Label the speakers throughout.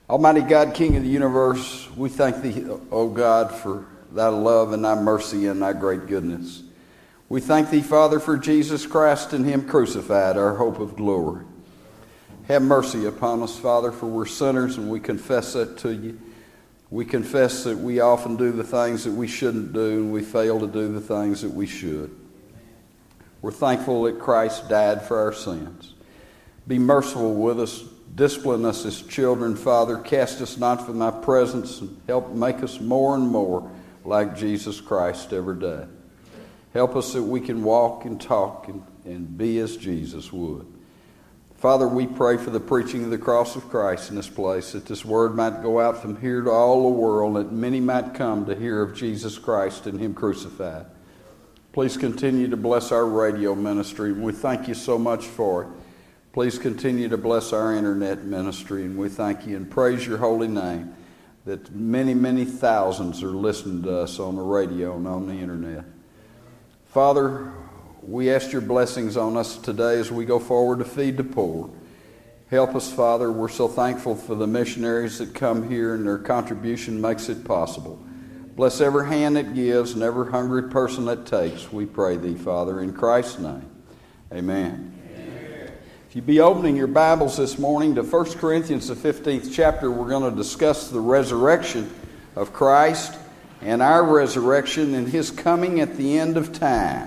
Speaker 1: Almighty God, King of the universe, we thank Thee, O God, for Thy love and Thy mercy and Thy great goodness. We thank Thee, Father, for Jesus Christ and Him crucified, our hope of glory. Have mercy upon us, Father, for we're sinners and we confess that to You. We confess that we often do the things that we shouldn't do and we fail to do the things that we should. We're thankful that Christ died for our sins. Be merciful with us. Discipline us as children, Father. Cast us not from Thy presence and help make us more and more like Jesus Christ every day. Help us that we can walk and talk and be as Jesus would. Father, we pray for the preaching of the cross of Christ in this place, that this word might go out from here to all the world, that many might come to hear of Jesus Christ and Him crucified. Please continue to bless our radio ministry, and we thank You so much for it. Please continue to bless our internet ministry, and we thank You and praise Your holy name, that many, many thousands are listening to us on the radio and on the internet. Father, we ask Your blessings on us today as we go forward to feed the poor. Help us, Father. We're so thankful for the missionaries that come here, and their contribution makes it possible. Bless every hand that gives and every hungry person that takes. We pray Thee, Father, in Christ's name. Amen. If you be opening your Bibles this morning to 1 Corinthians, the 15th chapter, we're going to discuss the resurrection of Christ and our resurrection and His coming at the end of time.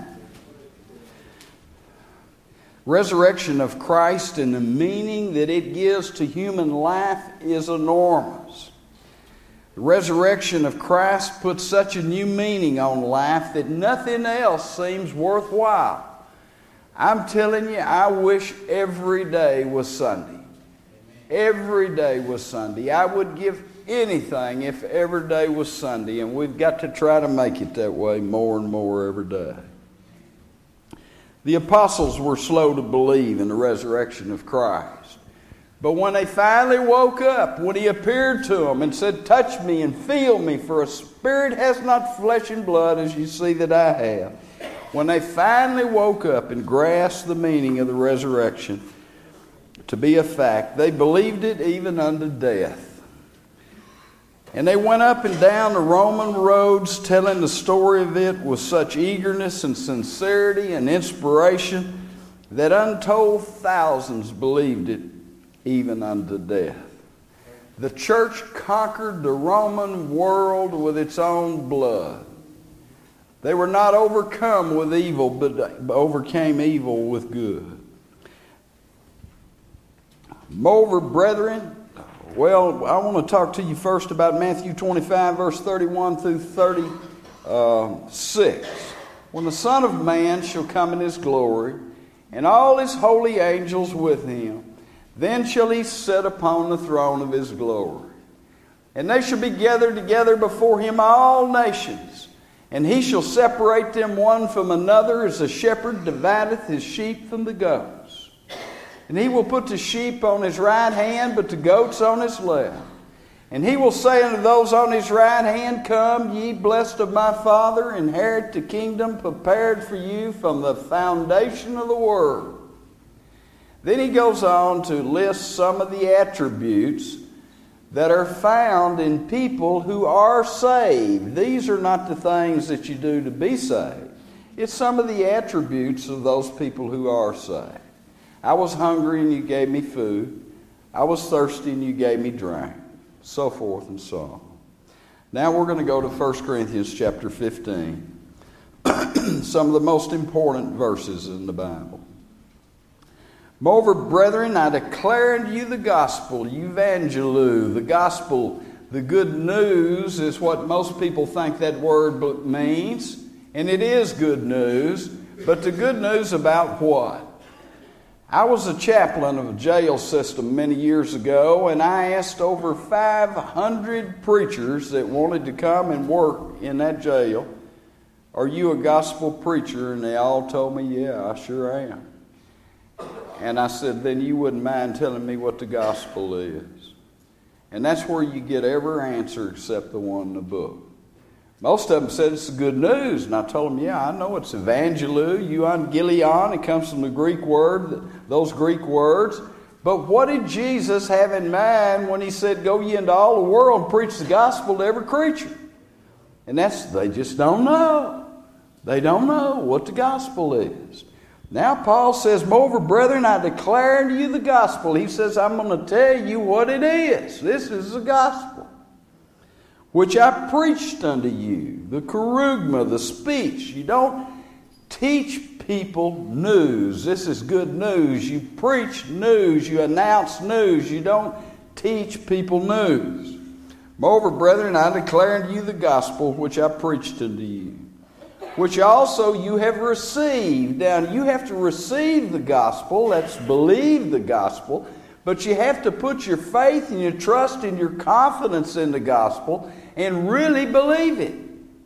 Speaker 1: Resurrection of Christ and the meaning that it gives to human life is enormous. The resurrection of Christ puts such a new meaning on life that nothing else seems worthwhile. I'm telling you, I wish every day was Sunday. Every day was Sunday. I would give anything if every day was Sunday, and we've got to try to make it that way more and more every day. The apostles were slow to believe in the resurrection of Christ. But when they finally woke up, when He appeared to them and said, "Touch me and feel me, for a spirit has not flesh and blood as you see that I have." When they finally woke up and grasped the meaning of the resurrection to be a fact, they believed it even unto death. And they went up and down the Roman roads telling the story of it with such eagerness and sincerity and inspiration that untold thousands believed it even unto death. The church conquered the Roman world with its own blood. They were not overcome with evil, but overcame evil with good. Moreover, brethren, well, I want to talk to you first about Matthew 25, verse 31 through 36. When the Son of Man shall come in His glory, and all His holy angels with Him, then shall He sit upon the throne of His glory. And they shall be gathered together before Him all nations. And He shall separate them one from another, as a shepherd divideth his sheep from the goats. And He will put the sheep on His right hand, but the goats on His left. And He will say unto those on His right hand, "Come, ye blessed of my Father, inherit the kingdom prepared for you from the foundation of the world." Then He goes on to list some of the attributes that are found in people who are saved. These are not the things that you do to be saved. It's some of the attributes of those people who are saved. I was hungry and You gave me food. I was thirsty and You gave me drink. So forth and so on. Now we're going to go to 1 Corinthians chapter 15. Some of the most important verses in the Bible. Moreover, brethren, I declare unto you the gospel, euangelu. The gospel, the good news, is what most people think that word means. And it is good news. But the good news about what? I was a chaplain of a jail system many years ago, and I asked over 500 preachers that wanted to come and work in that jail, "Are you a gospel preacher?" And they all told me, "Yeah, I sure am." And I said, "Then you wouldn't mind telling me what the gospel is." And that's where you get every answer except the one in the book. Most of them said it's the good news. And I told them, "Yeah, I know it's evangelu, euangelion. It comes from the Greek word, those Greek words. But what did Jesus have in mind when he said, go ye into all the world and preach the gospel to every creature? And they just don't know. They don't know what the gospel is. Now Paul says, moreover, brethren, I declare unto you the gospel. He says, I'm going to tell you what it is. This is the gospel, which I preached unto you, the kerugma, the speech. You don't teach people news. This is good news. You preach news. You announce news. You don't teach people news. Moreover, brethren, I declare unto you the gospel which I preached unto you, which also you have received. Now, you have to receive the gospel. That's believe the gospel. But you have to put your faith and your trust and your confidence in the gospel and really believe it.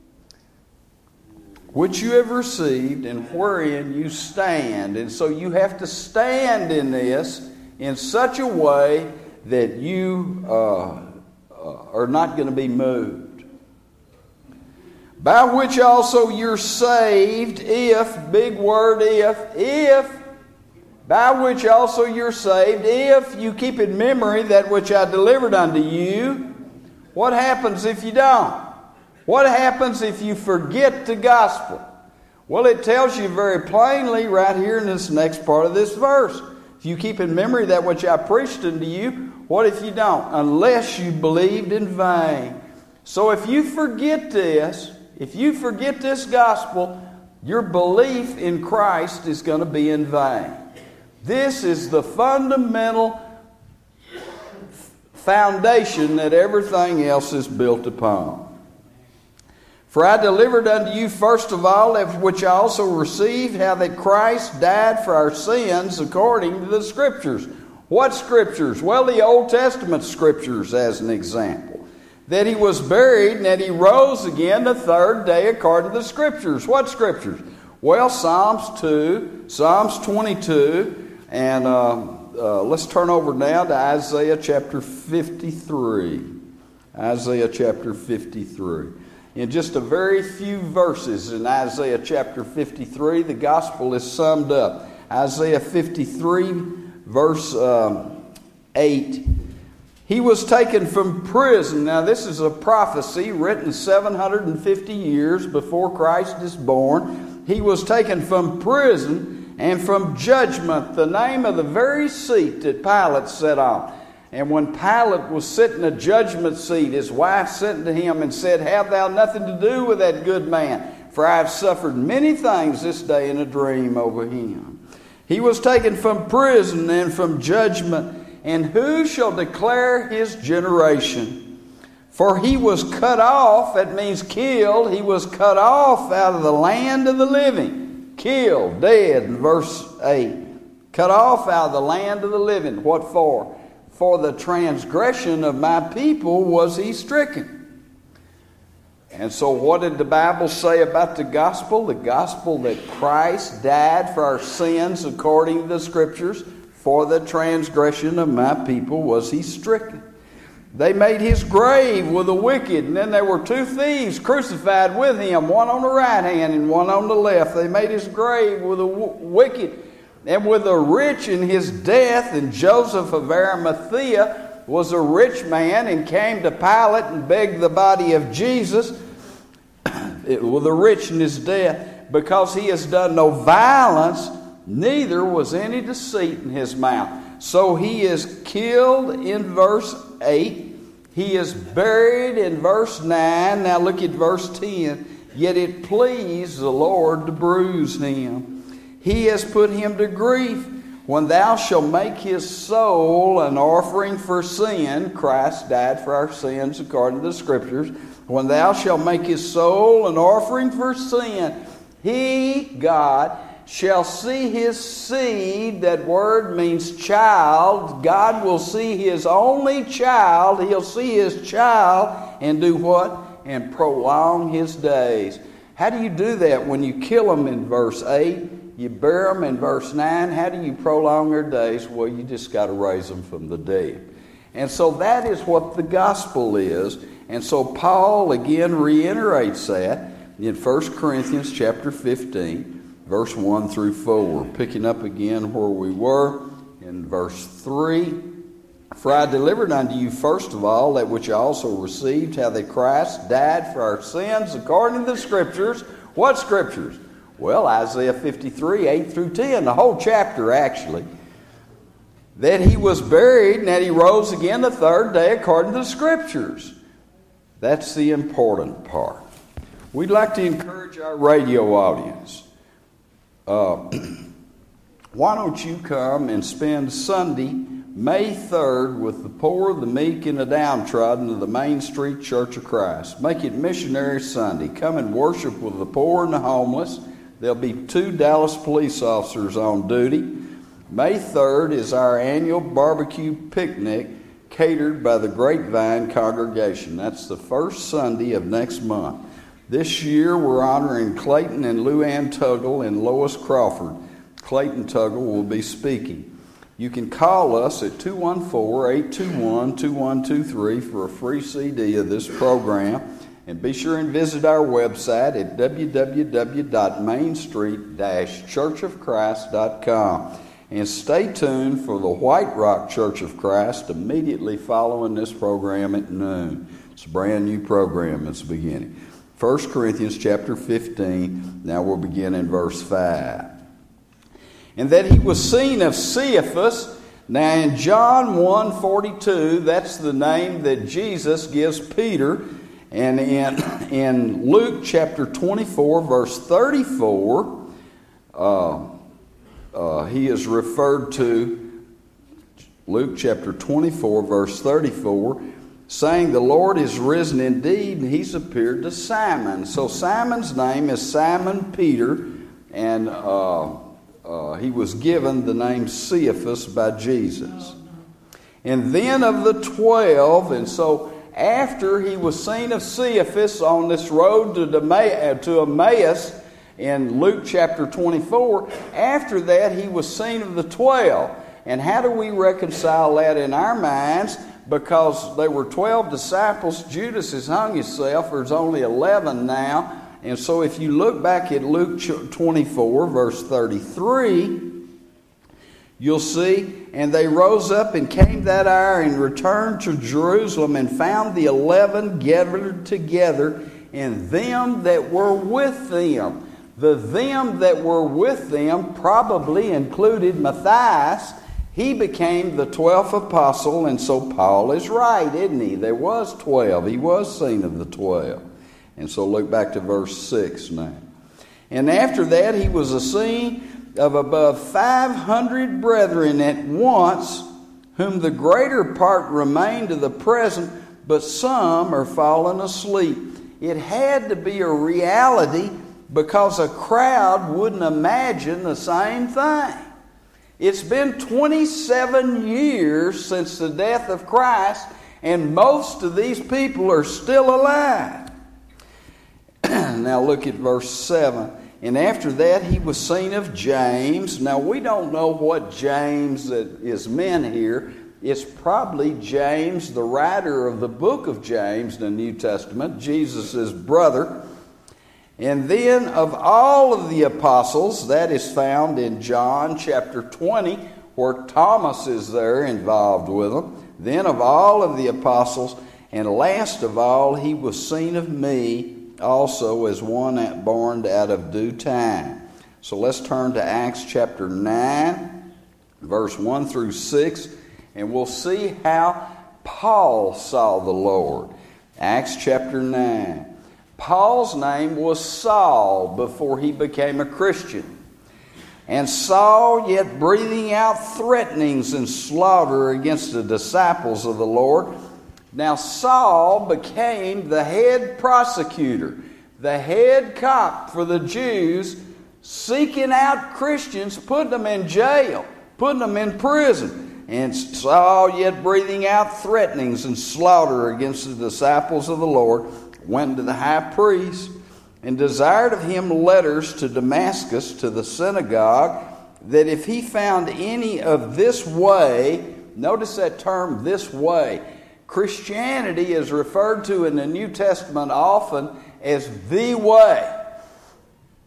Speaker 1: Which you have received and wherein you stand. And so you have to stand in this in such a way that you are not going to be moved. By which also you're saved, if, big word if, by which also you're saved, if you keep in memory that which I delivered unto you. What happens if you don't? What happens if you forget the gospel? Well, it tells you very plainly right here in this next part of this verse. If you keep in memory that which I preached unto you, what if you don't? Unless you believed in vain. So if you forget this, gospel, your belief in Christ is going to be in vain. This is the fundamental foundation that everything else is built upon. For I delivered unto you first of all that which I also received, how that Christ died for our sins according to the Scriptures. What Scriptures? Well, the Old Testament Scriptures as an example. That he was buried and that he rose again the third day according to the Scriptures. What Scriptures? Well, Psalms 2, Psalms 22, and let's turn over now to Isaiah chapter 53. Isaiah chapter 53. In just a very few verses in Isaiah chapter 53, the gospel is summed up. Isaiah 53, verse 8. He was taken from prison. Now this is a prophecy written 750 years before Christ is born. He was taken from prison and from judgment, the name of the very seat that Pilate sat on. And when Pilate was sitting in a judgment seat, his wife sent to him and said, have thou nothing to do with that good man, for I have suffered many things this day in a dream over him. He was taken from prison and from judgment, and who shall declare his generation? For he was cut off, that means killed, he was cut off out of the land of the living. Killed, dead, in verse 8. Cut off out of the land of the living. What for? For the transgression of my people was he stricken. And so what did the Bible say about the gospel? The gospel that Christ died for our sins according to the Scriptures. For the transgression of my people was he stricken. They made his grave with the wicked. And then there were two thieves crucified with him. One on the right hand and one on the left. They made his grave with the wicked. And with the rich in his death, and Joseph of Arimathea was a rich man and came to Pilate and begged the body of Jesus with the rich in his death, because he has done no violence, neither was any deceit in his mouth. So he is killed in verse 8. He is buried in verse 9. Now look at verse 10. Yet it pleased the Lord to bruise him. He has put him to grief. When thou shalt make his soul an offering for sin, Christ died for our sins according to the Scriptures. When thou shalt make his soul an offering for sin, he, God, shall see his seed. That word means child. God will see his only child. He'll see his child and do what? And prolong his days. How do you do that when you kill them in verse 8? You bury them in verse 9. How do you prolong their days? Well, you just got to raise them from the dead. And so that is what the gospel is. And so Paul again reiterates that in 1 Corinthians chapter 15, verse 1 through 4. Picking up again where we were in verse 3. For I delivered unto you first of all that which I also received, how that Christ died for our sins according to the Scriptures. What Scriptures? Well, Isaiah 53, 8 through 10, the whole chapter actually. That he was buried and that he rose again the third day according to the Scriptures. That's the important part. We'd like to encourage our radio audience. Why don't you come and spend Sunday, May 3rd, with the poor, the meek, and the downtrodden of the Main Street Church of Christ. Make it Missionary Sunday. Come and worship with the poor and the homeless. There'll be 2 Dallas police officers on duty. May 3rd is our annual barbecue picnic catered by the Grapevine congregation. That's the first Sunday of next month. This year we're honoring Clayton and Luann Tuggle and Lois Crawford. Clayton Tuggle will be speaking. You can call us at 214-821-2123 for a free CD of this program. And be sure and visit our website at www.mainstreet-churchofchrist.com. And stay tuned for the White Rock Church of Christ immediately following this program at noon. It's a brand new program that's beginning. 1 Corinthians chapter 15, now we'll begin in verse 5. And that he was seen of Cephas. Now in John 1:42, that's the name that Jesus gives Peter. And in Luke chapter 24, verse 34, he is referred to, Luke chapter 24, verse 34, saying, the Lord is risen indeed, and he's appeared to Simon. So Simon's name is Simon Peter, and he was given the name Cephas by Jesus. And then of the 12, and so after he was seen of Cephas on this road to Emmaus in Luke chapter 24, after that he was seen of the 12. And how do we reconcile that in our minds? Because there were 12 disciples. Judas has hung himself. There's only 11 now. And so if you look back at Luke 24, verse 33, you'll see, and they rose up and came that hour and returned to Jerusalem and found the 11 gathered together, and them that were with them. The them that were with them probably included Matthias. He became the 12th apostle, and so Paul is right, isn't he? There was 12. He was seen of the 12. And so look back to verse 6 now. And after that he was seen of above 500 brethren at once, whom the greater part remain to the present, but some are fallen asleep. It had to be a reality because a crowd wouldn't imagine the same thing. It's been 27 years since the death of Christ, and most of these people are still alive. Now look at verse 7. And after that he was seen of James. Now we don't know what James is meant here. It's probably James, the writer of the book of James in the New Testament, Jesus' brother. And then of all of the apostles, that is found in John chapter 20, where Thomas is there involved with them. Then of all of the apostles, and last of all, he was seen of me also as one born out of due time. So let's turn to Acts chapter 9, verse 1 through 6, and we'll see how Paul saw the Lord. Acts chapter 9. Paul's name was Saul before he became a Christian. And Saul, yet breathing out threatenings and slaughter against the disciples of the Lord. Now Saul became the head prosecutor, the head cop for the Jews, seeking out Christians, putting them in jail, putting them in prison. And Saul, yet breathing out threatenings and slaughter against the disciples of the Lord, went to the high priest and desired of him letters to Damascus, to the synagogue, that if he found any of this way, notice that term, this way. Christianity is referred to in the New Testament often as the way.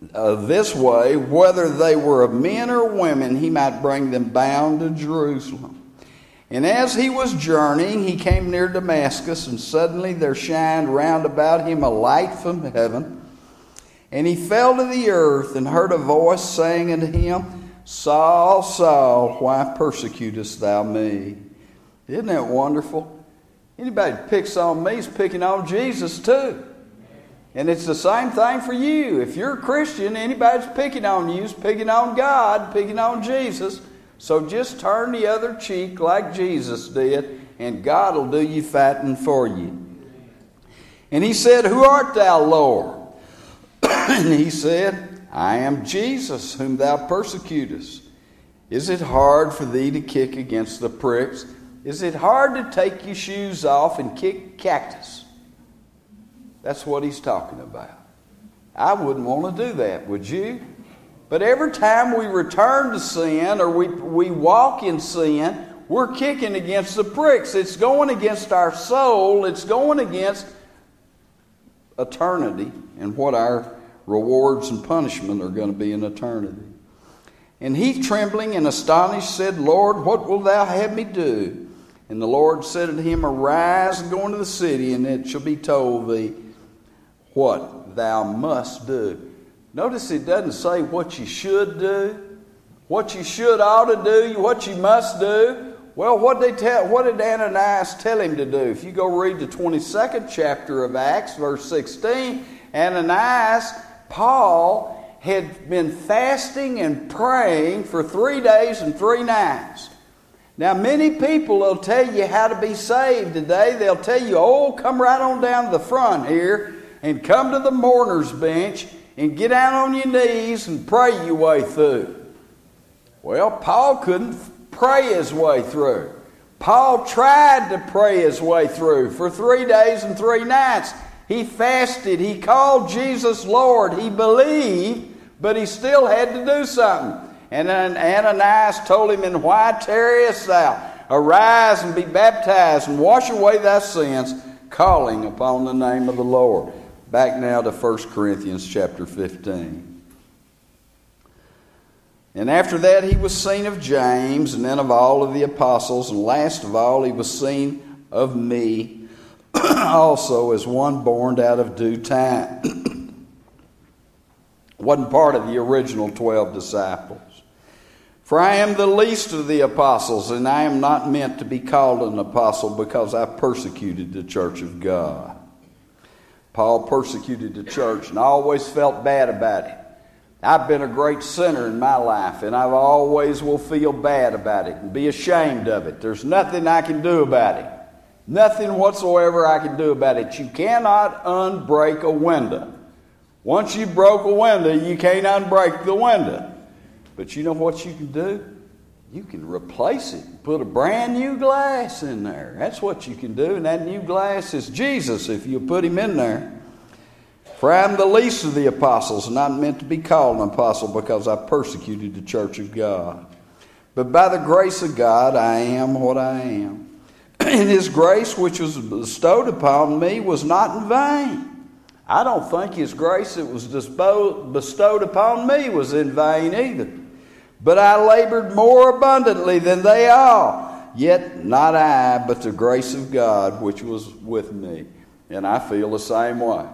Speaker 1: this way, whether they were of men or women, he might bring them bound to Jerusalem. And as he was journeying, he came near Damascus, and suddenly there shined round about him a light from heaven. And he fell to the earth, and heard a voice saying unto him, Saul, Saul, why persecutest thou me? Isn't that wonderful? Anybody that picks on me is picking on Jesus too. And it's the same thing for you. If you're a Christian, anybody that's picking on you is picking on God, picking on Jesus. So just turn the other cheek like Jesus did, and God will do you fighting for you. And he said, Who art thou, Lord? And he said, I am Jesus, whom thou persecutest. Is it hard for thee to kick against the pricks? Is it hard to take your shoes off and kick cactus? That's what he's talking about. I wouldn't want to do that, would you? But every time we return to sin or we walk in sin, we're kicking against the pricks. It's going against our soul. It's going against eternity and what our rewards and punishment are going to be in eternity. And he, trembling and astonished, said, Lord, what wilt thou have me do? And the Lord said unto him, Arise and go into the city, and it shall be told thee what thou must do. Notice it doesn't say what you should do, what you should ought to do, what you must do. Well, what did Ananias tell him to do? If you go read the 22nd chapter of Acts, verse 16, Ananias, Paul, had been fasting and praying for 3 days and 3 nights. Now, many people will tell you how to be saved today. They'll tell you, come right on down to the front here and come to the mourner's bench and get down on your knees and pray your way through. Well, Paul couldn't pray his way through. Paul tried to pray his way through for 3 days and 3 nights. He fasted. He called Jesus Lord. He believed, but he still had to do something. And then Ananias told him, And why tarriest thou? Arise and be baptized and wash away thy sins, calling upon the name of the Lord. Back now to 1 Corinthians chapter 15. And after that he was seen of James, and then of all of the apostles, and last of all he was seen of me, also as one born out of due time. Wasn't part of the original 12 disciples. For I am the least of the apostles, and I am not meant to be called an apostle because I persecuted the church of God. Paul persecuted the church, and I always felt bad about it. I've been a great sinner in my life, and I always will feel bad about it and be ashamed of it. There's nothing I can do about it. Nothing whatsoever I can do about it. You cannot unbreak a window. Once you broke a window, you can't unbreak the window. But you know what you can do? You can replace it. Put a brand new glass in there. That's what you can do. And that new glass is Jesus if you put him in there. For I am the least of the apostles, and not meant to be called an apostle because I persecuted the church of God. But by the grace of God I am what I am. And his grace which was bestowed upon me was not in vain. I don't think his grace that was bestowed upon me was in vain either. But I labored more abundantly than they all. Yet not I, but the grace of God which was with me. And I feel the same way.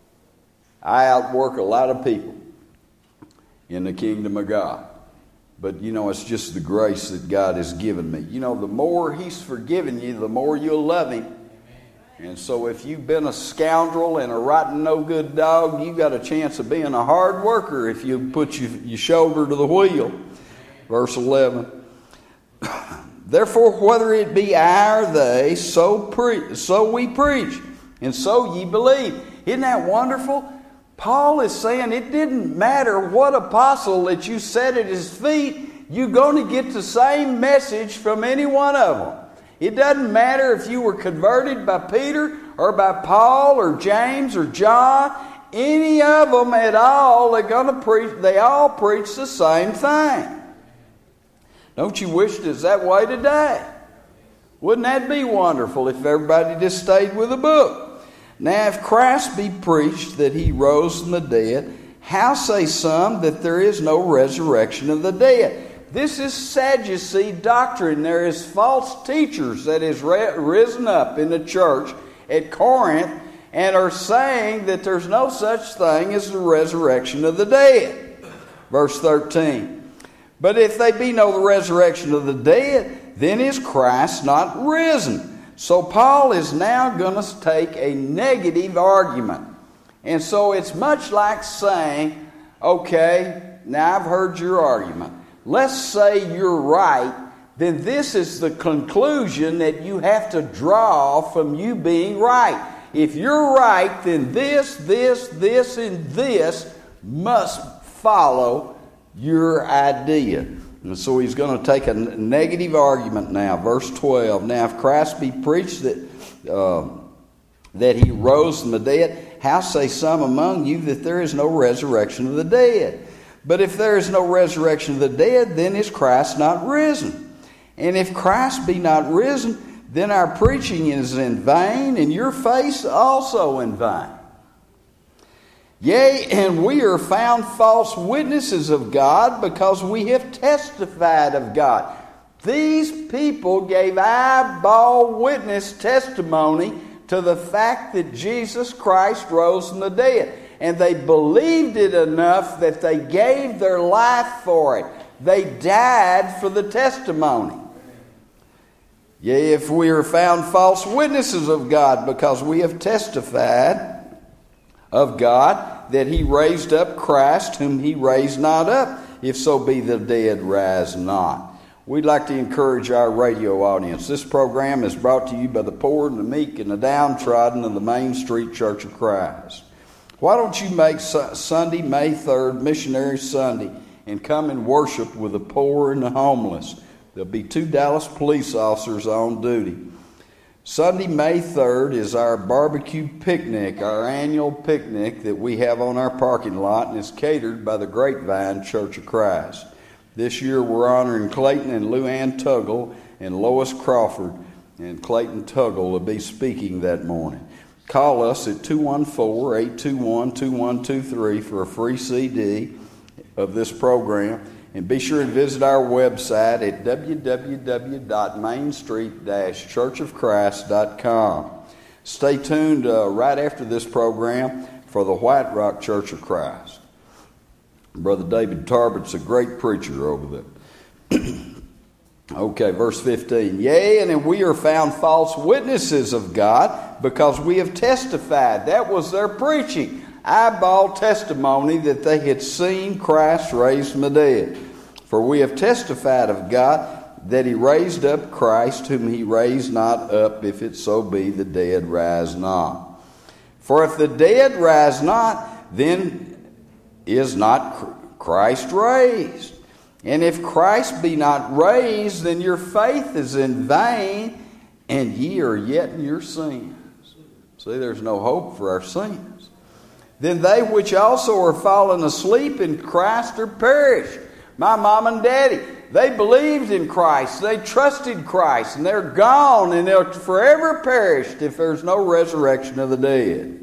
Speaker 1: I outwork a lot of people in the kingdom of God. But, it's just the grace that God has given me. The more he's forgiven you, the more you'll love him. And so if you've been a scoundrel and a rotten, no-good dog, you've got a chance of being a hard worker if you put your shoulder to the wheel. Verse 11. Therefore, whether it be I or they, so we preach, and so ye believe. Isn't that wonderful? Paul is saying it didn't matter what apostle that you set at his feet, you're going to get the same message from any one of them. It doesn't matter if you were converted by Peter or by Paul or James or John, any of them at all, they all preach the same thing. Don't you wish it was that way today? Wouldn't that be wonderful if everybody just stayed with the book? Now, if Christ be preached that he rose from the dead, how say some that there is no resurrection of the dead? This is Sadducee doctrine. There is false teachers that has risen up in the church at Corinth and are saying that there's no such thing as the resurrection of the dead. Verse 13. But if they be no resurrection of the dead, then is Christ not risen? So Paul is now going to take a negative argument. And so it's much like saying, okay, now I've heard your argument. Let's say you're right. Then this is the conclusion that you have to draw from you being right. If you're right, then this, and this must follow your idea. And so he's going to take a negative argument now. Verse 12. Now if Christ be preached that he rose from the dead, how say some among you that there is no resurrection of the dead? But if there is no resurrection of the dead, then is Christ not risen? And if Christ be not risen, then our preaching is in vain, and your faith also in vain. Yea, and we are found false witnesses of God, because we have testified of God. These people gave eyeball witness testimony to the fact that Jesus Christ rose from the dead. And they believed it enough that they gave their life for it. They died for the testimony. Yea, if we are found false witnesses of God, because we have testified of God that he raised up Christ, whom he raised not up, if so be the dead rise not. We'd like to encourage our radio audience. This program is brought to you by the poor and the meek and the downtrodden of the Main Street Church of Christ. Why don't you make Sunday, May 3rd, Missionary Sunday, and come and worship with the poor and the homeless? There'll be 2 Dallas police officers on duty. Sunday, May 3rd is our barbecue picnic, our annual picnic that we have on our parking lot, and is catered by the Grapevine Church of Christ. This year we're honoring Clayton and Luann Tuggle and Lois Crawford, and Clayton Tuggle will be speaking that morning. Call us at 214-821-2123 for a free CD of this program. And be sure and visit our website at www.mainstreet-churchofchrist.com. Stay tuned right after this program for the White Rock Church of Christ. Brother David Tarbott's a great preacher over there. Okay, verse 15. Yea, and we are found false witnesses of God, because we have testified. That was their preaching. Eyeball testimony that they had seen Christ raised from the dead. For we have testified of God that he raised up Christ, whom he raised not up, if it so be the dead rise not. For if the dead rise not, then is not Christ raised. And if Christ be not raised, then your faith is in vain, and ye are yet in your sins. See, there's no hope for our sins. Then they which also are fallen asleep in Christ are perished. My mom and daddy, they believed in Christ. They trusted Christ, and they're gone, and they're forever perished if there's no resurrection of the dead.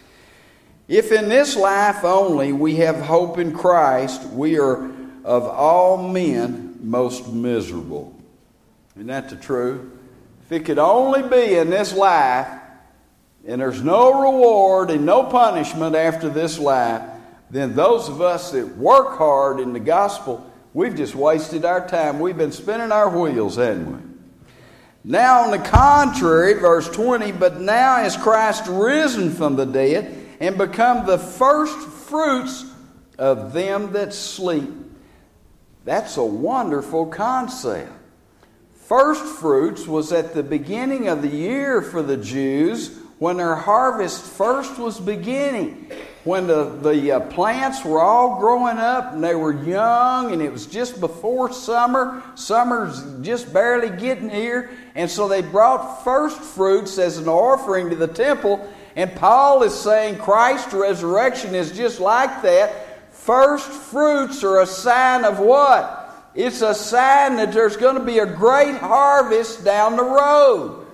Speaker 1: If in this life only we have hope in Christ, we are of all men most miserable. Isn't that the truth? If it could only be in this life, and there's no reward and no punishment after this life, then those of us that work hard in the gospel, we've just wasted our time. We've been spinning our wheels, haven't we? Now on the contrary, verse 20, but now is Christ risen from the dead, and become the first fruits of them that sleep. That's a wonderful concept. First fruits was at the beginning of the year for the Jews, when their harvest first was beginning. When the plants were all growing up and they were young, and it was just before summer. Summer's just barely getting here. And so they brought first fruits as an offering to the temple. And Paul is saying Christ's resurrection is just like that. First fruits are a sign of what? It's a sign that there's going to be a great harvest down the road.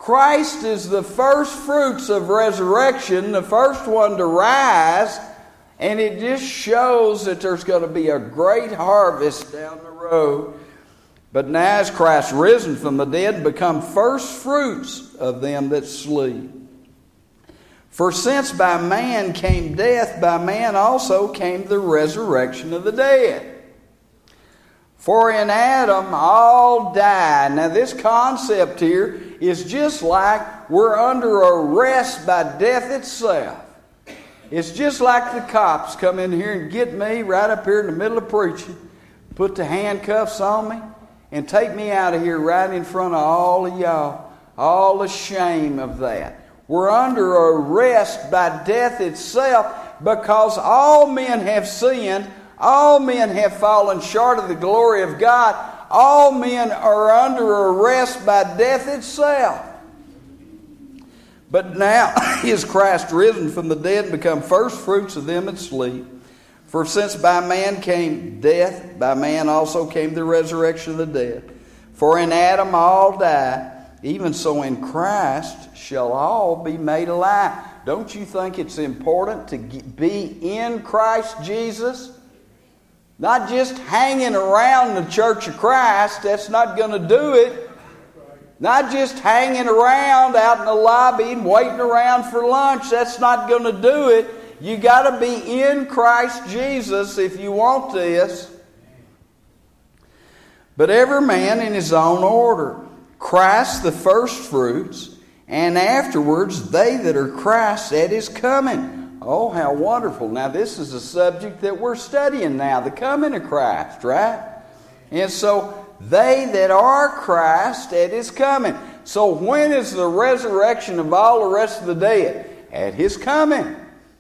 Speaker 1: Christ is the first fruits of resurrection, the first one to rise, And it just shows that there's going to be a great harvest down the road. But now is Christ risen from the dead and become first fruits of them that sleep. For since by man came death, by man also came the resurrection of the dead. For in Adam all die. Now this concept here is just like we're under arrest by death itself. It's just like the cops come in here and get me right up here in the middle of preaching, put the handcuffs on me, and take me out of here right in front of all of y'all. All the shame of that. We're under arrest by death itself because all men have sinned. All men have fallen short of the glory of God. All men are under arrest by death itself. But now is Christ risen from the dead and become first fruits of them that sleep. For since by man came death, by man also came the resurrection of the dead. For in Adam all die, even so in Christ shall all be made alive. Don't you think it's important to be in Christ Jesus? Not just hanging around the Church of Christ. That's not going to do it. Not just hanging around out in the lobby and waiting around for lunch. That's not going to do it. You got to be in Christ Jesus if you want this. But every man in his own order. Christ the first fruits, and afterwards they that are Christ at his coming. Oh, how wonderful. Now this is a subject that we're studying now, the coming of Christ, right? And so they that are Christ at his coming. So when is the resurrection of all the rest of the dead? At his coming.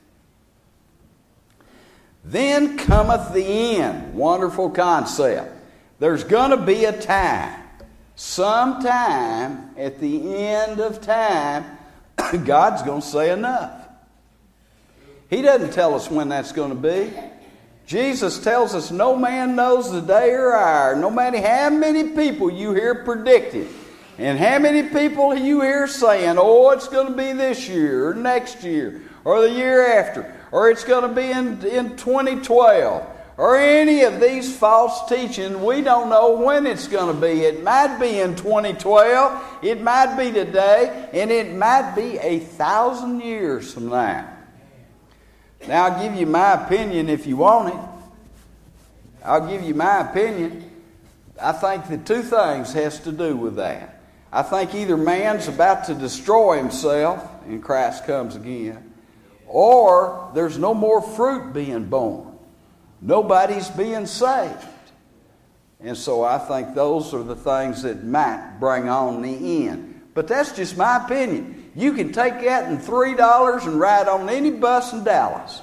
Speaker 1: Then cometh the end. Wonderful concept. There's going to be a time. Sometime at the end of time, God's going to say enough. He doesn't tell us when that's going to be. Jesus tells us no man knows the day or hour. No matter how many people you hear predicted, and how many people you hear saying, oh, it's going to be this year, or next year, or the year after, or it's going to be in 2012. Or any of these false teaching, we don't know when it's going to be. It might be in 2012, it might be today, and it might be 1,000 years from now. Now, I'll give you my opinion if you want it. I'll give you my opinion. I think the two things has to do with that. I think either man's about to destroy himself and Christ comes again, or there's no more fruit being born. Nobody's being saved. And so I think those are the things that might bring on the end. But that's just my opinion. You can take that in $3 and ride on any bus in Dallas.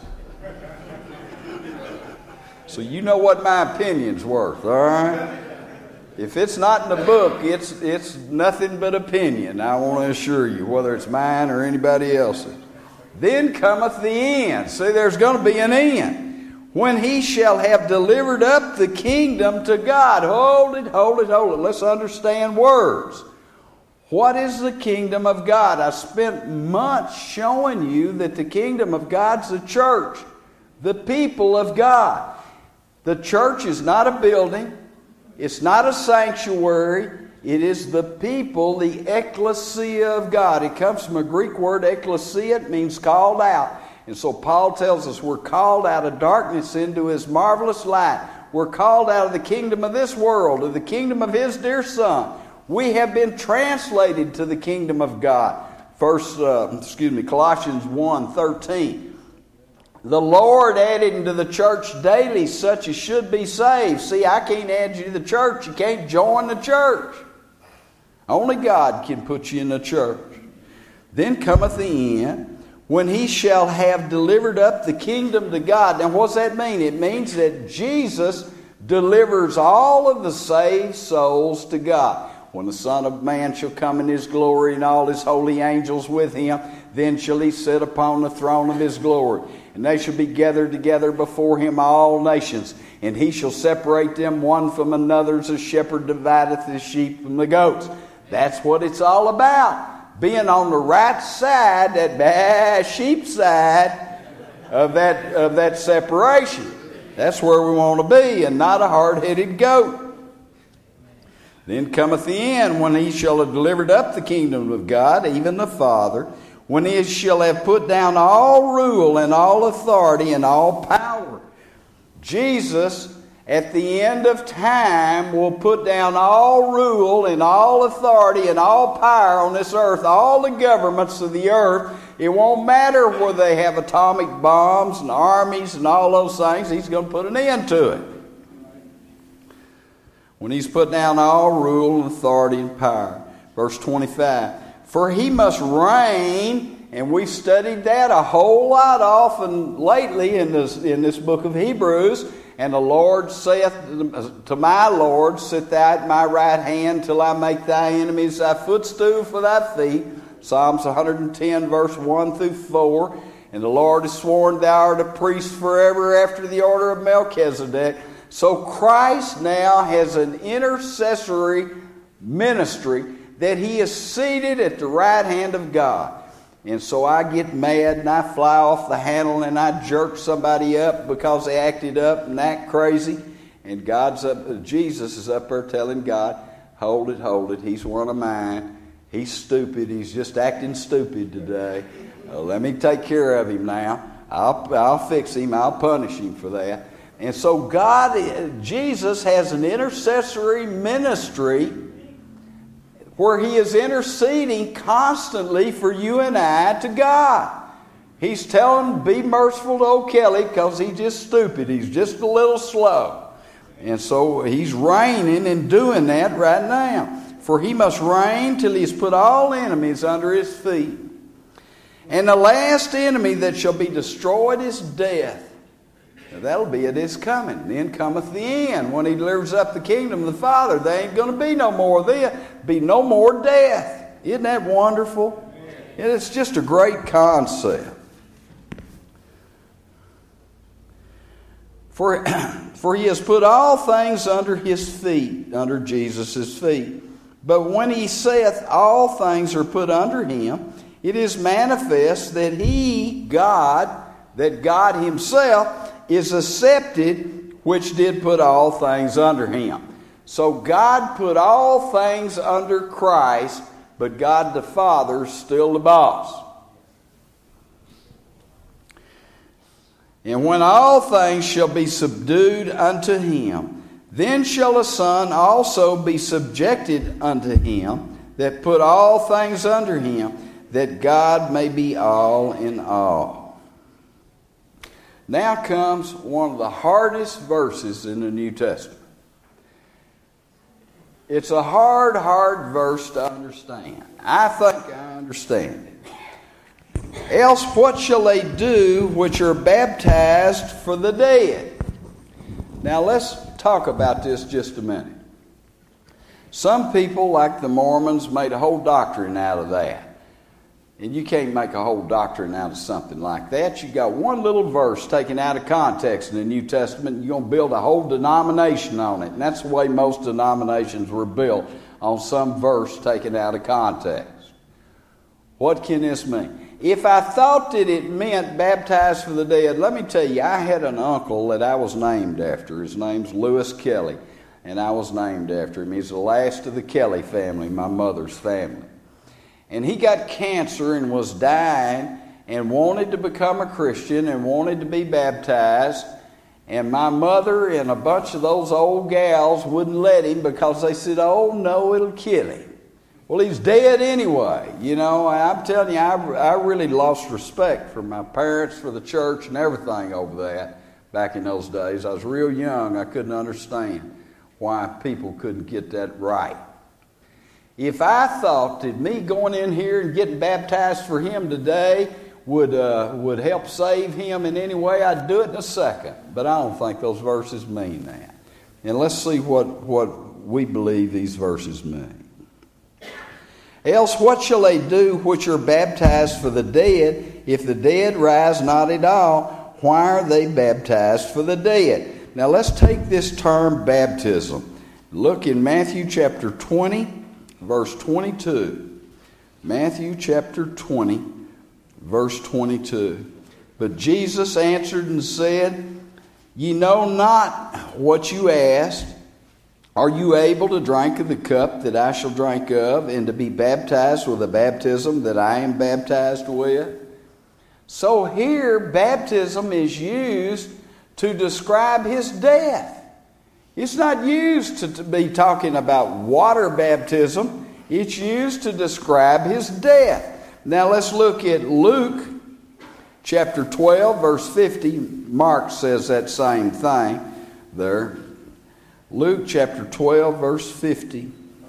Speaker 1: So you know what my opinion's worth, all right? If it's not in the book, it's nothing but opinion, I want to assure you, whether it's mine or anybody else's. Then cometh the end. See, there's going to be an end. When he shall have delivered up the kingdom to God. Hold it. Let's understand words. What is the kingdom of God? I spent months showing you that the kingdom of God's the church. The people of God. The church is not a building. It's not a sanctuary. It is the people, the ecclesia of God. It comes from a Greek word, ecclesia. It means called out. And so Paul tells us we're called out of darkness into his marvelous light. We're called out of the kingdom of this world, of the kingdom of his dear Son. We have been translated to the kingdom of God. Colossians 1:13. The Lord added into the church daily such as should be saved. See, I can't add you to the church. You can't join the church. Only God can put you in the church. Then cometh the end, when he shall have delivered up the kingdom to God. Now what's that mean? It means that Jesus delivers all of the saved souls to God. When the Son of Man shall come in his glory and all his holy angels with him, then shall he sit upon the throne of his glory. And they shall be gathered together before him all nations. And he shall separate them one from another as a shepherd divideth his sheep from the goats. That's what it's all about. Being on the right side, that bad sheep side, of that separation. That's where we want to be, and not a hard-headed goat. Then cometh the end, when he shall have delivered up the kingdom of God, even the Father, when he shall have put down all rule and all authority and all power. Jesus, at the end of time, will put down all rule and all authority and all power on this earth, all the governments of the earth. It won't matter whether they have atomic bombs and armies and all those things. He's going to put an end to it. When he's put down all rule and authority and power. Verse 25. For he must reign, and we've studied that a whole lot often lately in this book of Hebrews. And the Lord saith to my Lord, sit thou at my right hand till I make thy enemies thy footstool for thy feet. Psalms 110 verse 1 through 4. And the Lord has sworn thou art a priest forever after the order of Melchizedek. So Christ now has an intercessory ministry that he is seated at the right hand of God. And so I get mad and I fly off the handle and I jerk somebody up because they acted up and act crazy. And Jesus is up there telling God, hold it, he's one of mine. He's stupid, he's just acting stupid today. Let me take care of him now. I'll fix him, I'll punish him for that. And so Jesus has an intercessory ministry where he is interceding constantly for you and I to God. He's telling, be merciful to old Kelly because he's just stupid. He's just a little slow. And so he's reigning and doing that right now. For he must reign till he has put all enemies under his feet. And the last enemy that shall be destroyed is death. Now that'll be at his coming. Then cometh the end. When he delivers up the kingdom of the Father, there ain't going to be no more be no more death. Isn't that wonderful? It's just a great concept. For he has put all things under his feet, under Jesus' feet. But when he saith all things are put under him, it is manifest that God himself is accepted, which did put all things under him. So God put all things under Christ, but God the Father is still the boss. And when all things shall be subdued unto him, then shall the Son also be subjected unto him that put all things under him, that God may be all in all. Now comes one of the hardest verses in the New Testament. It's a hard verse to understand. I think I understand it. Else what shall they do which are baptized for the dead? Now let's talk about this just a minute. Some people, like the Mormons, made a whole doctrine out of that. And you can't make a whole doctrine out of something like that. You got one little verse taken out of context in the New Testament, and you're going to build a whole denomination on it. And that's the way most denominations were built, on some verse taken out of context. What can this mean? If I thought that it meant baptized for the dead, let me tell you, I had an uncle that I was named after. His name's Lewis Kelly, and I was named after him. He's the last of the Kelly family, my mother's family. And he got cancer and was dying and wanted to become a Christian and wanted to be baptized. And my mother and a bunch of those old gals wouldn't let him because they said, oh no, it'll kill him. Well, he's dead anyway. You know, I'm telling you, I really lost respect for my parents, for the church and everything over that back in those days. I was real young. I couldn't understand why people couldn't get that right. If I thought that me going in here and getting baptized for him today would help save him in any way, I'd do it in a second. But I don't think those verses mean that. And let's see what we believe these verses mean. Else what shall they do which are baptized for the dead? If the dead rise not at all, why are they baptized for the dead? Now let's take this term baptism. Look in Matthew chapter 20. Verse 22. Matthew chapter 20, verse 22. But Jesus answered and said, Ye know not what you ask. Are you able to drink of the cup that I shall drink of, and to be baptized with the baptism that I am baptized with? So here, baptism is used to describe his death. It's not used to be talking about water baptism. It's used to describe his death. Now let's look at Luke chapter 12, verse 50. Mark says that same thing there. Luke chapter 12, verse 50.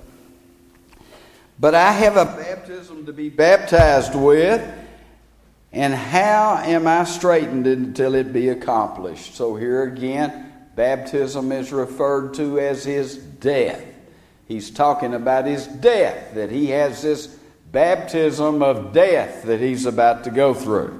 Speaker 1: But I have a baptism to be baptized with, and how am I straitened until it be accomplished? So here again, baptism is referred to as his death. He's talking about his death, that he has this baptism of death that he's about to go through.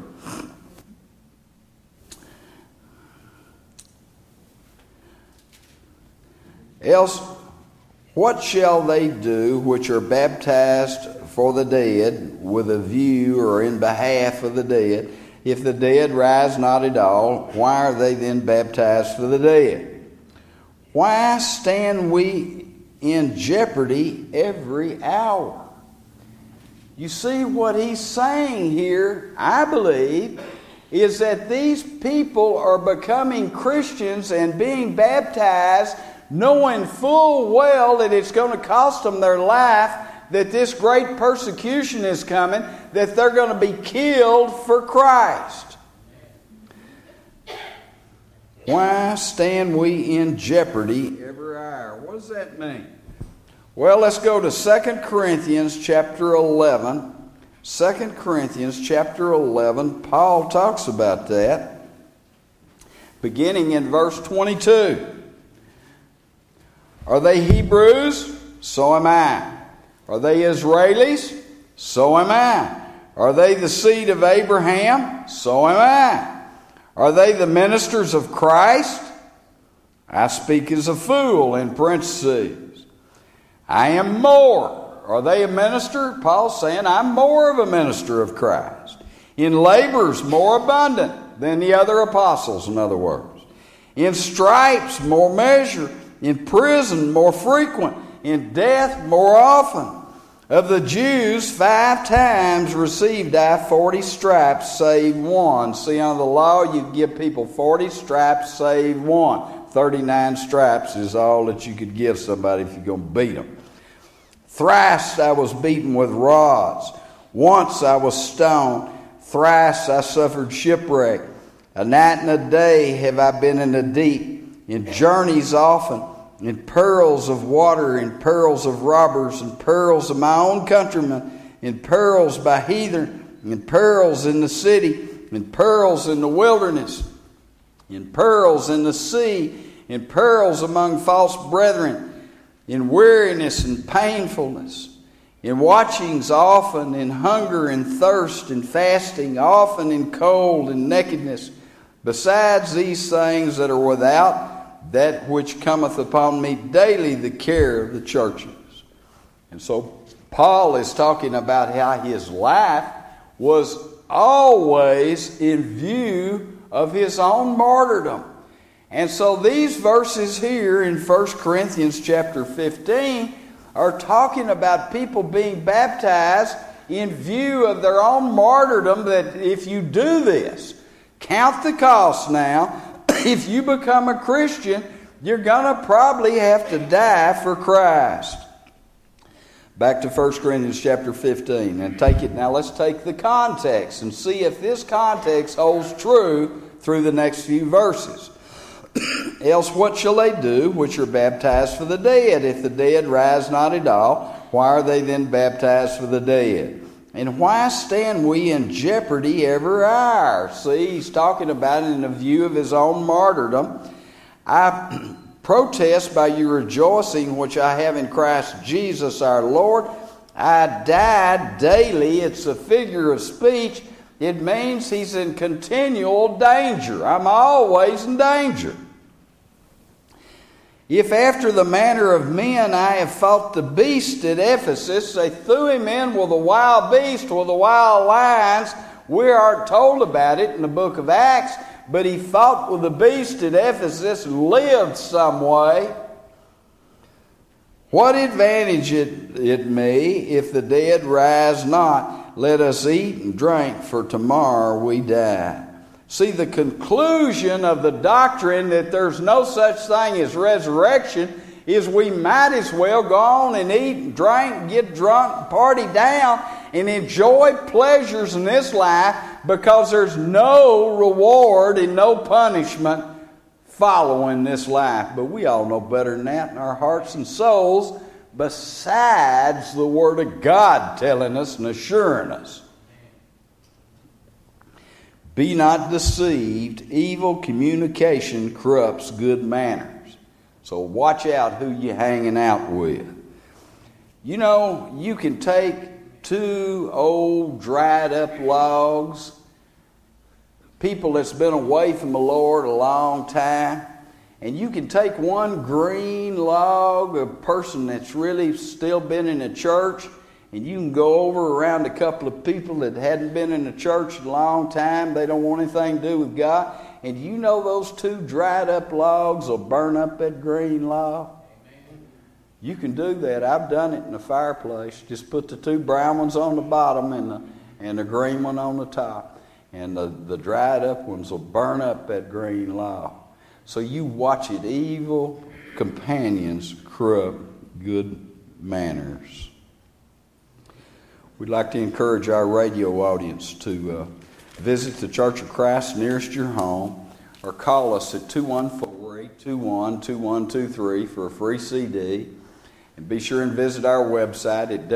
Speaker 1: Else, what shall they do which are baptized for the dead with a view or in behalf of the dead? If the dead rise not at all, why are they then baptized for the dead? Why stand we in jeopardy every hour? You see, what he's saying here, I believe, is that these people are becoming Christians and being baptized knowing full well that it's going to cost them their life, that this great persecution is coming, that they're going to be killed for Christ. Why stand we in jeopardy every hour? What does that mean? Well, let's go to 2 Corinthians chapter 11. 2 Corinthians chapter 11, Paul talks about that, beginning in verse 22. Are they Hebrews? So am I. Are they Israelis? So am I. Are they the seed of Abraham? So am I. Are they the ministers of Christ? I speak as a fool in parentheses. I am more. Are they a minister? Paul's saying, I'm more of a minister of Christ. In labors more abundant than the other apostles, in other words. In stripes more measure. In prison more frequent. In death more often. Of the Jews 5 times received I 40 stripes, save one. See, under the law, you give people 40 stripes, save one. 39 stripes is all that you could give somebody if you're going to beat them. Thrice I was beaten with rods. Once I was stoned. Thrice I suffered shipwreck. A night and a day have I been in the deep. In journeys often, in perils of water, in perils of robbers, in perils of my own countrymen, in perils by heathen, in perils in the city, in perils in the wilderness, in perils in the sea, in perils among false brethren, in weariness and painfulness, in watchings often, in hunger and thirst, in fasting, often in cold and nakedness. Besides these things that are without, that which cometh upon me daily, the care of the churches. And so Paul is talking about how his life was always in view of his own martyrdom. And so these verses here in 1 Corinthians chapter 15 are talking about people being baptized in view of their own martyrdom, that if you do this, count the cost now. If you become a Christian, you're going to probably have to die for Christ. Back to 1 Corinthians chapter 15 and take it. Now let's take the context and see if this context holds true through the next few verses. Else what shall they do which are baptized for the dead? If the dead rise not at all, why are they then baptized for the dead? And why stand we in jeopardy every hour? See, he's talking about it in the view of his own martyrdom. I protest by your rejoicing which I have in Christ Jesus our Lord. I die daily. It's a figure of speech. It means he's in continual danger. I'm always in danger. If after the manner of men I have fought the beast at Ephesus," they threw him in with a wild beast, with the wild lions. We aren't told about it in the book of Acts, but he fought with the beast at Ephesus and lived some way. "What advantage it me if the dead rise not? Let us eat and drink, for tomorrow we die." See, the conclusion of the doctrine that there's no such thing as resurrection is we might as well go on and eat and drink and get drunk, party down, and enjoy pleasures in this life, because there's no reward and no punishment following this life. But we all know better than that in our hearts and souls, besides the Word of God telling us and assuring us. "Be not deceived, evil communication corrupts good manners." So watch out who you're hanging out with. You know, you can take 2 old dried up logs, people that's been away from the Lord a long time, and you can take one green log, a person that's really still been in the church, and you can go over around a couple of people that hadn't been in the church in a long time. They don't want anything to do with God. And you know those 2 dried up logs will burn up that green log. Amen. You can do that. I've done it in the fireplace. Just put the 2 brown ones on the bottom and the green one on the top. And the dried up ones will burn up that green log. So you watch it. Evil companions corrupt good manners. We'd like to encourage our radio audience to visit the Church of Christ nearest your home, or call us at 214-821-2123 for a free CD. And be sure and visit our website at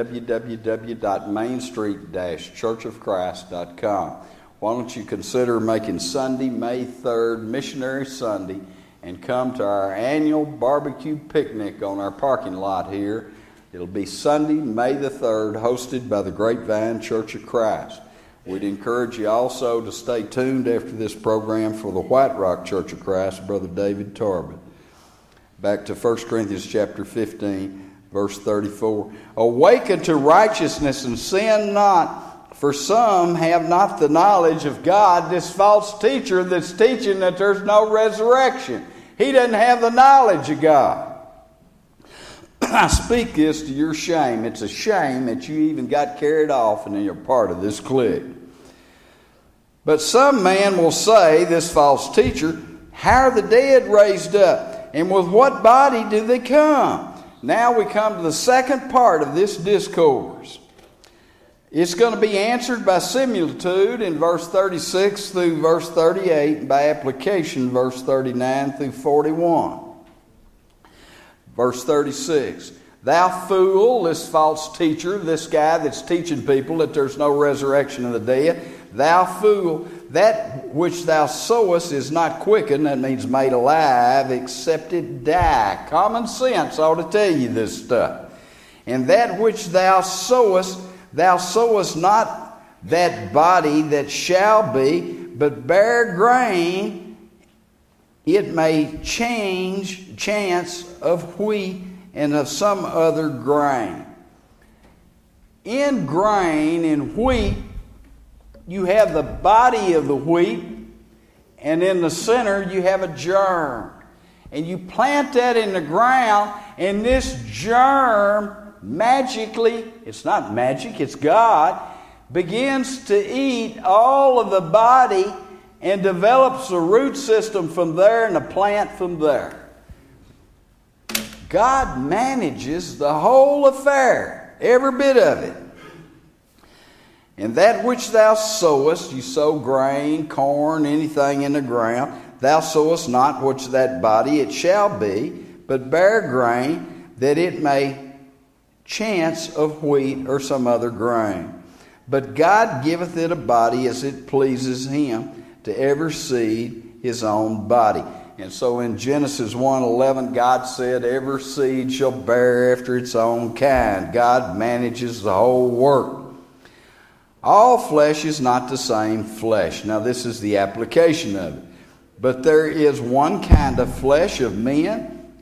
Speaker 1: www.mainstreet-churchofchrist.com. Why don't you consider making Sunday, May 3rd, Missionary Sunday, and come to our annual barbecue picnic on our parking lot here. It'll be Sunday, May the 3rd, hosted by the Grapevine Church of Christ. We'd encourage you also to stay tuned after this program for the White Rock Church of Christ, Brother David Tarbett. Back to 1 Corinthians chapter 15, verse 34. "Awaken to righteousness and sin not, for some have not the knowledge of God." This false teacher that's teaching that there's no resurrection, he doesn't have the knowledge of God. I speak this to your shame. It's a shame that you even got carried off and you're part of this clique. "But some man will say," this false teacher, "how are the dead raised up? And with what body do they come?" Now we come to the second part of this discourse. It's going to be answered by similitude in verse 36 through verse 38, and by application verse 39 through 41. Verse 36, "Thou fool," this false teacher, this guy that's teaching people that there's no resurrection of the dead, "thou fool, that which thou sowest is not quickened," that means made alive, "except it die." Common sense ought to tell you this stuff. "And that which thou sowest not that body that shall be, but bare grain, it may chance of wheat and of some other grain." In grain, in wheat, you have the body of the wheat, and in the center you have a germ. And you plant that in the ground, and this germ magically, it's not magic, it's God, begins to eat all of the body and develops a root system from there and a plant from there. God manages the whole affair, every bit of it. "And that which thou sowest," you sow grain, corn, anything in the ground, "thou sowest not which that body it shall be, but bare grain, that it may chance of wheat or some other grain. But God giveth it a body as it pleases him, to every seed his own body." And so in Genesis 1:11, God said, "Every seed shall bear after its own kind." God manages the whole work. "All flesh is not the same flesh." Now this is the application of it. "But there is one kind of flesh of men,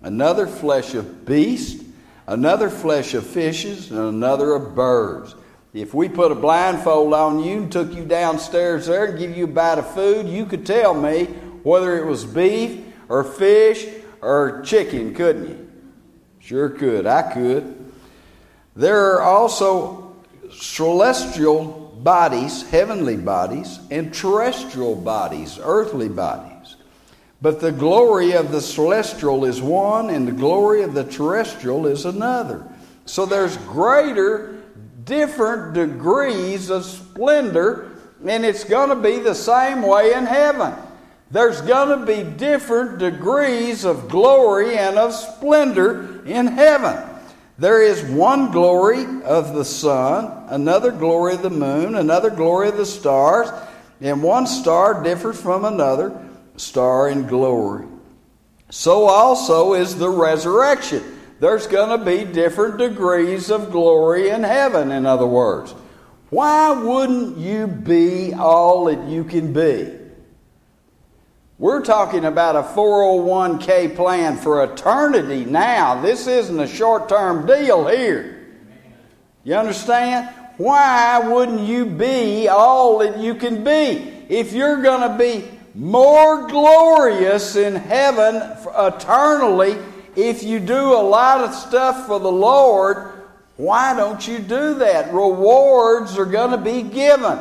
Speaker 1: another flesh of beasts, another flesh of fishes, and another of birds. If we put a blindfold on you and took you downstairs there and give you a bite of food, you could tell me whether it was beef or fish or chicken, couldn't you? Sure could. I could. There are also celestial bodies, heavenly bodies, and terrestrial bodies, earthly bodies. But the glory of the celestial is one, and the glory of the terrestrial is another. So there's different degrees of splendor, and it's going to be the same way in heaven. There's going to be different degrees of glory and of splendor in heaven. There is one glory of the sun, another glory of the moon, another glory of the stars, and one star differs from another star in glory. So also is the resurrection. There's going to be different degrees of glory in heaven, in other words. Why wouldn't you be all that you can be? We're talking about a 401k plan for eternity now. This isn't a short-term deal here. You understand? Why wouldn't you be all that you can be? If you're going to be more glorious in heaven eternally, if you do a lot of stuff for the Lord, why don't you do that? Rewards are going to be given.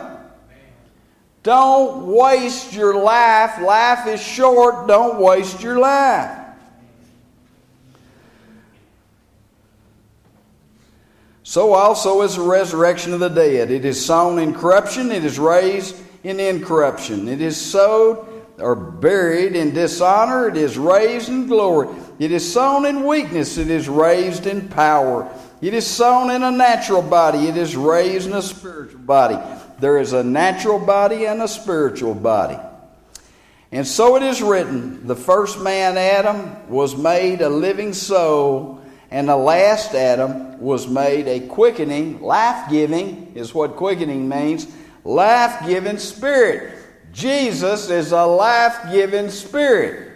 Speaker 1: Don't waste your life. Life is short. Don't waste your life. So also is the resurrection of the dead. It is sown in corruption. It is raised in incorruption. It is sowed or buried in dishonor. It is raised in glory. It is sown in weakness. It is raised in power. It is sown in a natural body. It is raised in a spiritual body. There is a natural body and a spiritual body. And so it is written, the first man, Adam, was made a living soul, and the last Adam was made a quickening, life-giving is what quickening means, life-giving spirit. Jesus is a life-giving spirit.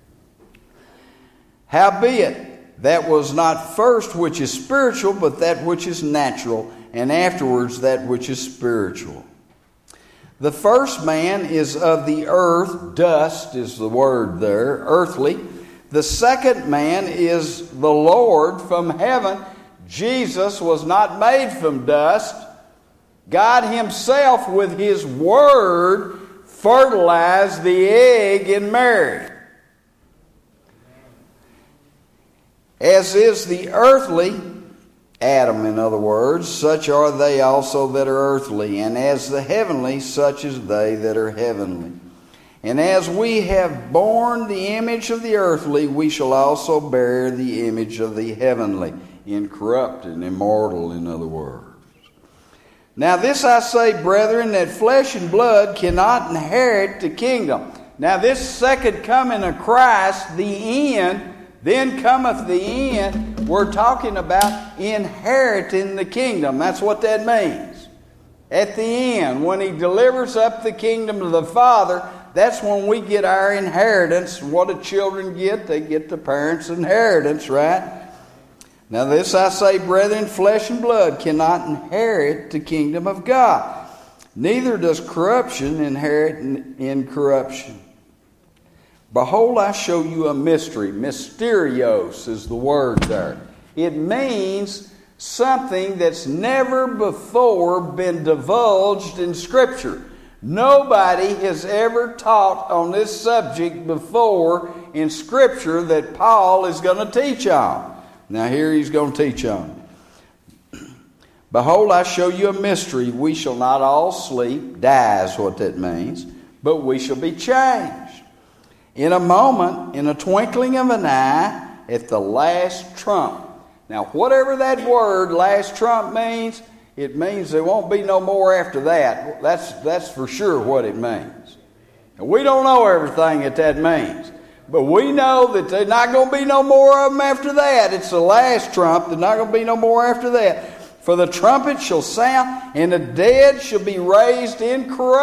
Speaker 1: Howbeit, that was not first which is spiritual, but that which is natural, and afterwards that which is spiritual. The first man is of the earth, dust is the word there, earthly. The second man is the Lord from heaven. Jesus was not made from dust. God Himself with His Word fertilized the egg in Mary. As is the earthly, Adam in other words, such are they also that are earthly, and as the heavenly, such is they that are heavenly. And as we have borne the image of the earthly, we shall also bear the image of the heavenly, incorrupted and immortal, in other words. Now this I say, brethren, that flesh and blood cannot inherit the kingdom. Now this second coming of Christ, the end, then cometh the end. We're talking about inheriting the kingdom. That's what that means. At the end, when He delivers up the kingdom to the Father, that's when we get our inheritance. What do children get? They get the parents' inheritance, right? Now this I say, brethren, flesh and blood cannot inherit the kingdom of God. Neither does corruption inherit incorruption. Behold, I show you a mystery. Mysterios is the word there. It means something that's never before been divulged in Scripture. Nobody has ever taught on this subject before in Scripture that Paul is going to teach on. Now here he's going to teach on it. Behold, I show you a mystery. We shall not all sleep. Die is what that means. But we shall be changed. In a moment, in a twinkling of an eye, at the last trump. Now, whatever that word, last trump, means, it means there won't be no more after that. That's for sure what it means. And we don't know everything that means. But we know that there's not going to be no more of them after that. It's the last trump. There's not going to be no more after that. For the trumpet shall sound, and the dead shall be raised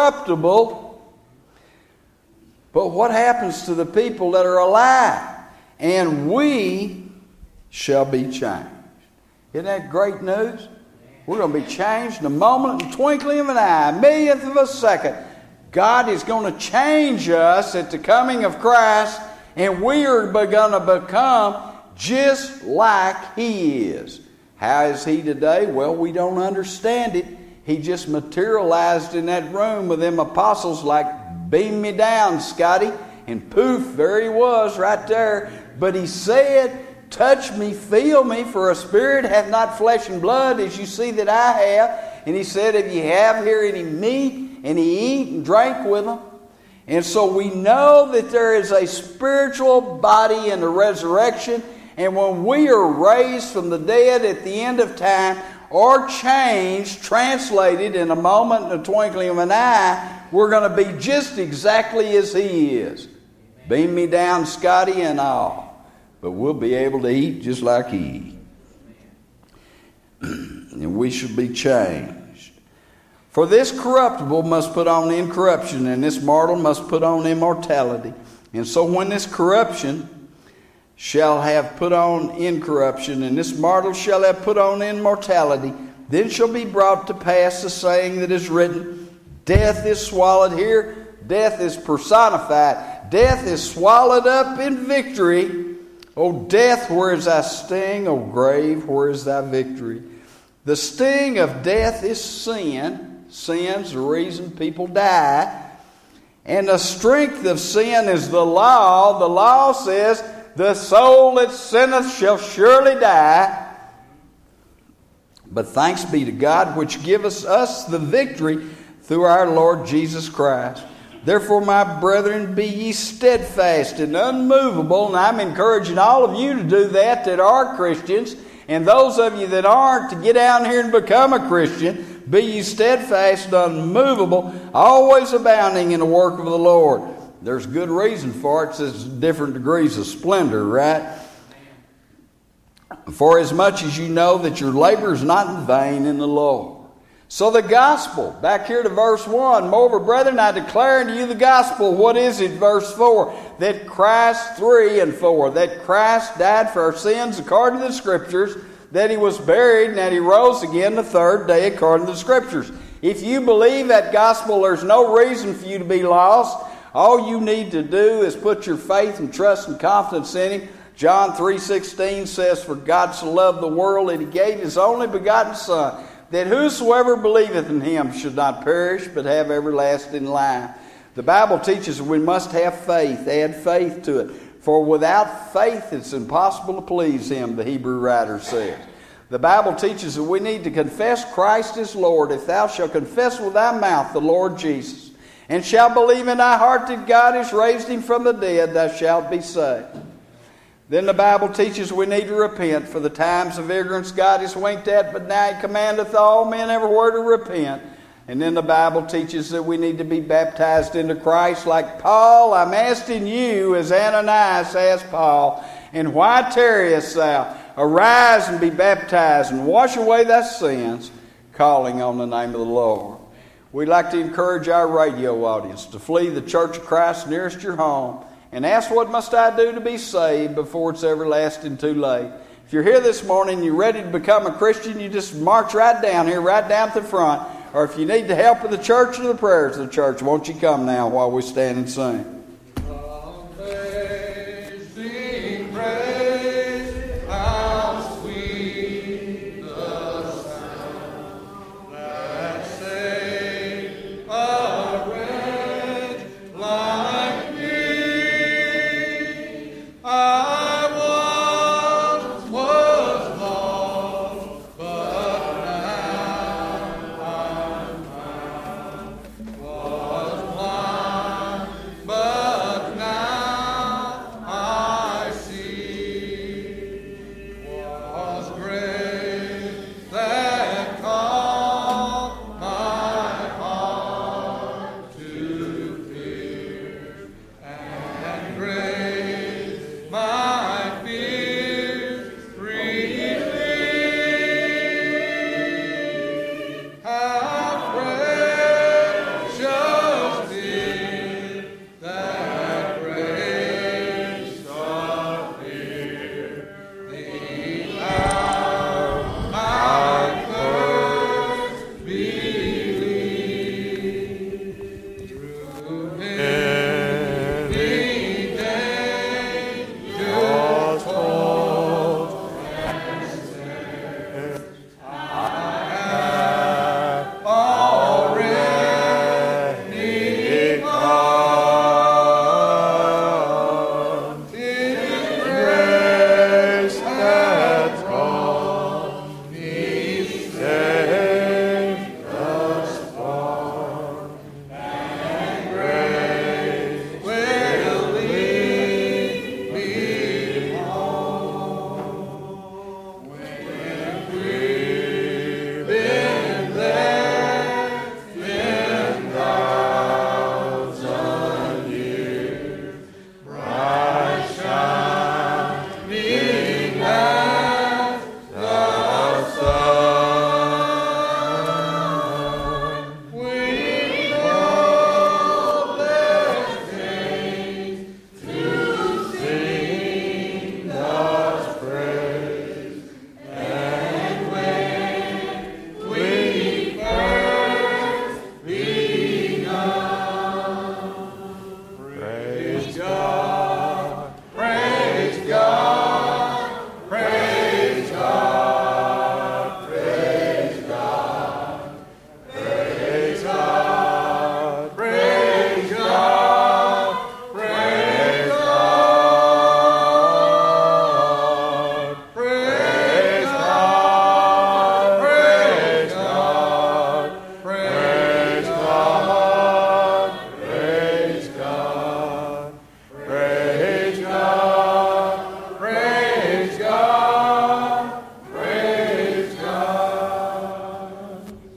Speaker 1: incorruptible. But what happens to the people that are alive? and we shall be changed. Isn't that great news? We're going to be changed in a moment, in the twinkling of an eye, a millionth of a second. God is going to change us at the coming of Christ, and we are going to become just like He is. How is He today? Well, we don't understand it. He just materialized in that room with them apostles like, beam me down, Scotty. And poof, there He was right there. But He said, touch me, feel me, for a spirit hath not flesh and blood as you see that I have. And He said, if you have here any meat, and He eat and drank with them. And so we know that there is a spiritual body in the resurrection. And when we are raised from the dead at the end of time, or changed, translated in a moment, in the twinkling of an eye, we're going to be just exactly as He is. Beam me down, Scotty, and all. But we'll be able to eat just like He. And we should be changed. For this corruptible must put on incorruption, and this mortal must put on immortality. And so when this corruption shall have put on incorruption, and this mortal shall have put on immortality, then shall be brought to pass the saying that is written, death is swallowed here, death is personified, death is swallowed up in victory. O death, where is thy sting? O grave, where is thy victory? The sting of death is sin. Sin's the reason people die. And the strength of sin is the law. The law says, the soul that sinneth shall surely die. But thanks be to God, which giveth us the victory through our Lord Jesus Christ. Therefore, my brethren, be ye steadfast and unmovable. And I'm encouraging all of you to do that are Christians. And those of you that aren't, to get down here and become a Christian. Be ye steadfast and unmovable, always abounding in the work of the Lord. There's good reason for it. It says different degrees of splendor, right? For as much as you know that your labor is not in vain in the Lord. So the gospel, back here to verse 1. Moreover, brethren, I declare unto you the gospel. What is it? Verse 4. That Christ, 3 and 4. That Christ died for our sins according to the Scriptures. That He was buried and that He rose again the third day according to the Scriptures. If you believe that gospel, there's no reason for you to be lost. All you need to do is put your faith and trust and confidence in Him. John 3:16 says, for God so loved the world that He gave His only begotten Son, that whosoever believeth in Him should not perish but have everlasting life. The Bible teaches we must have faith. Add faith to it. For without faith it's impossible to please Him, the Hebrew writer says. The Bible teaches that we need to confess Christ as Lord. If thou shalt confess with thy mouth the Lord Jesus, and shalt believe in thy heart that God has raised Him from the dead, thou shalt be saved. Then the Bible teaches we need to repent. For the times of ignorance God has winked at, but now He commandeth all men everywhere to repent. And then the Bible teaches that we need to be baptized into Christ like Paul. I'm asking you, as Ananias asked Paul, and why tarriest thou? Arise and be baptized and wash away thy sins, calling on the name of the Lord. We'd like to encourage our radio audience to flee the Church of Christ nearest your home and ask, what must I do to be saved before it's everlasting too late? If you're here this morning and you're ready to become a Christian, you just march right down here, right down to the front. Or if you need the help of the church or the prayers of the church, won't you come now while we stand and sing?